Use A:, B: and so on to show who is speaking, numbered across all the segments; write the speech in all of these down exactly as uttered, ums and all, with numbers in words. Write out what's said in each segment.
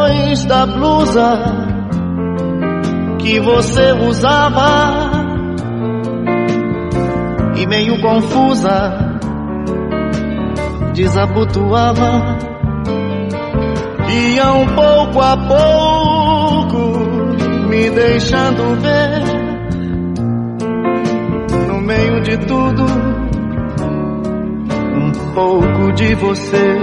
A: botões da blusa que você usava, e meio confusa desabotoava, iam pouco a pouco me deixando ver, no meio de tudo, um pouco de você.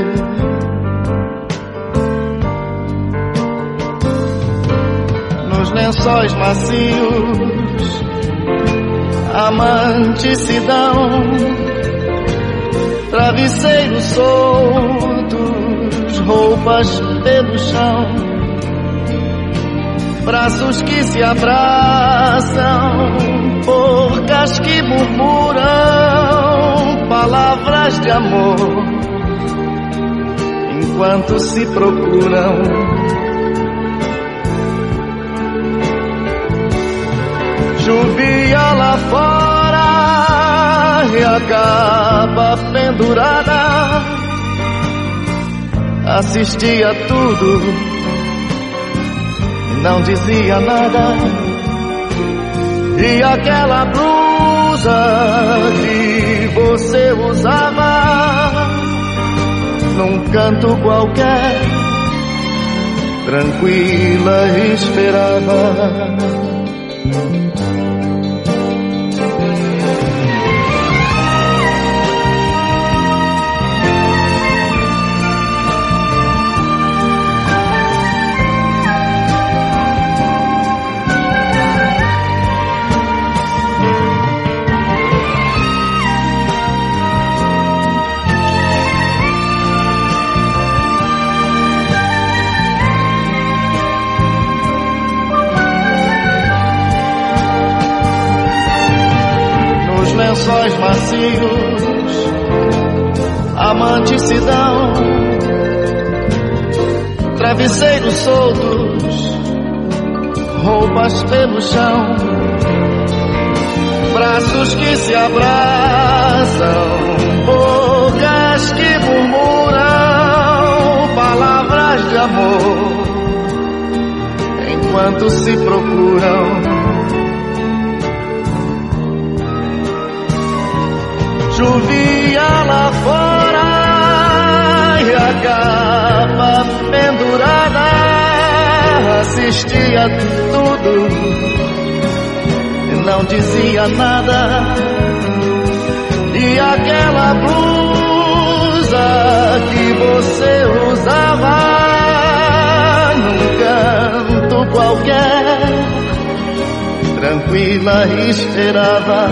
A: Nos lençóis macios, amantes se dão, travesseiros soltos, roupas pelo chão, braços que se abraçam, bocas que murmuram palavras de amor, enquanto se procuram. Chovia lá fora e a capa pendurada, assistia tudo e não dizia nada. E aquela blusa que você usava, num canto qualquer, tranquila esperava. Lençóis macios, amantes se dão, travesseiros soltos, roupas pelo chão, braços que se abraçam, bocas que murmuram palavras de amor, enquanto se procuram. Chovia lá fora e a capa pendurada, assistia tudo e não dizia nada. E aquela blusa que você usava, num canto qualquer, tranquila esperava.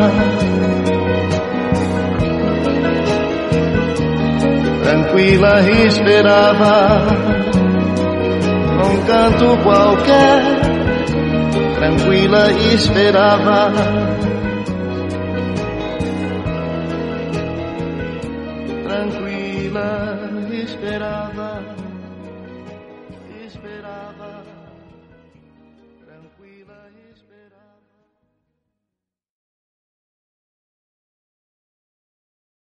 A: Tranquila esperava, num canto qualquer, tranquila esperava.